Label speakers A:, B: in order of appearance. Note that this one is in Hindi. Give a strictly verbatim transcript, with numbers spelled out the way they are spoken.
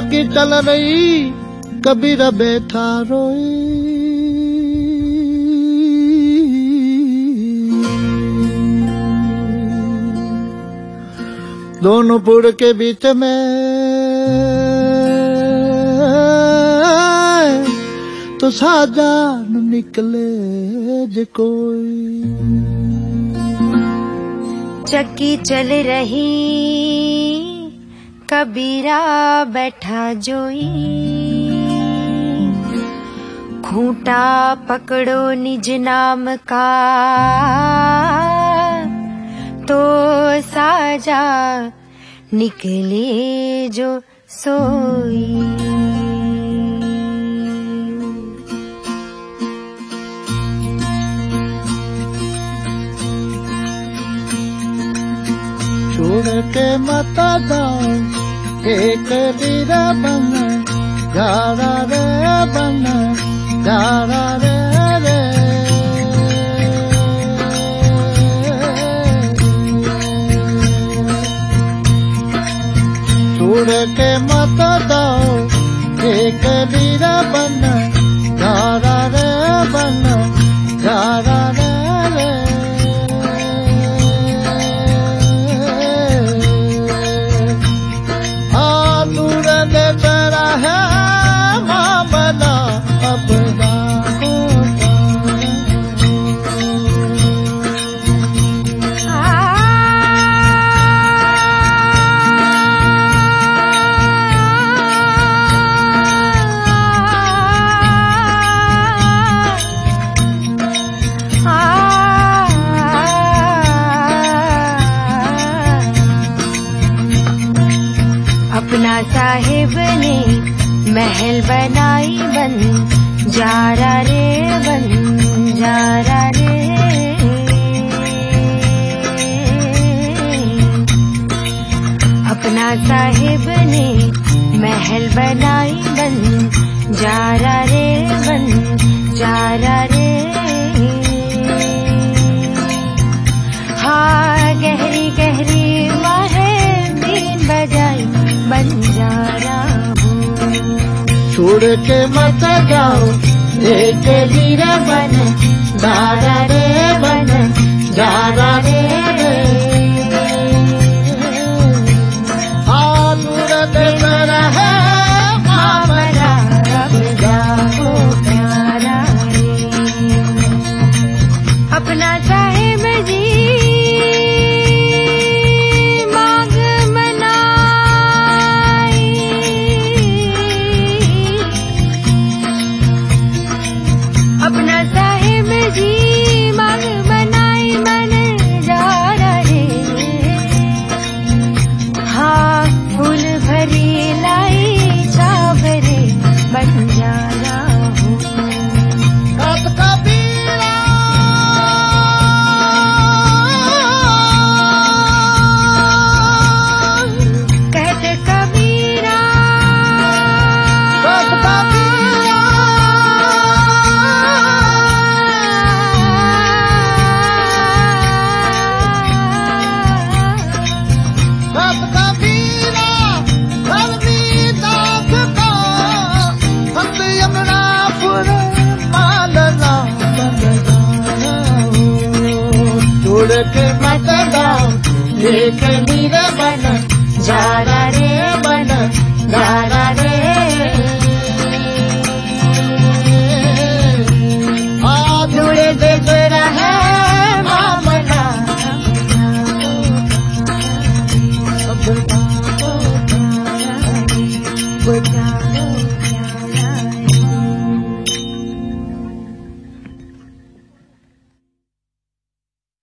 A: की चल रही कबीरा बैठा रोए। दोनों पुर के बीच में तो साजान निकले जे कोई।
B: चक्की चल रही कबीरा बैठा जोई। खूंटा पकड़ो निज नाम का तो साजा निकले जो सोई।
A: छोड़ के मत जाओ एक कबीरा बन जारा रे बन जारा रे रे। छोड़ के मत जाओ एक कबीरा बन जारा रे बन जारा रे रे।
B: अपना साहिब ने महल बनाई बन जारा रे बन जारा रे। अपना साहिब ने महल बनाई बन जारा रे बन जारा रे। हाँ गहरी गहरी माहे बीन बजाई बंजारा हूँ।
A: छोड़ के मत जाओ एक कबीरा बन जारा रे बन जारा रे रे। हाँ दूर देख रहे मामला अब जाओ प्यारा रे।
B: अपना साहिब जी अपना साहिब जी मांग बनाई मन जारा रे। हाँ फूल भरी लाई चावरे बन जारा हूँ।
A: कबीरा
B: कहते कबीरा
A: के मत जाओ एक कबीरा बन जारा रे बन जारा रे।
B: जुड़े देख रहे मामला
A: अब जाओ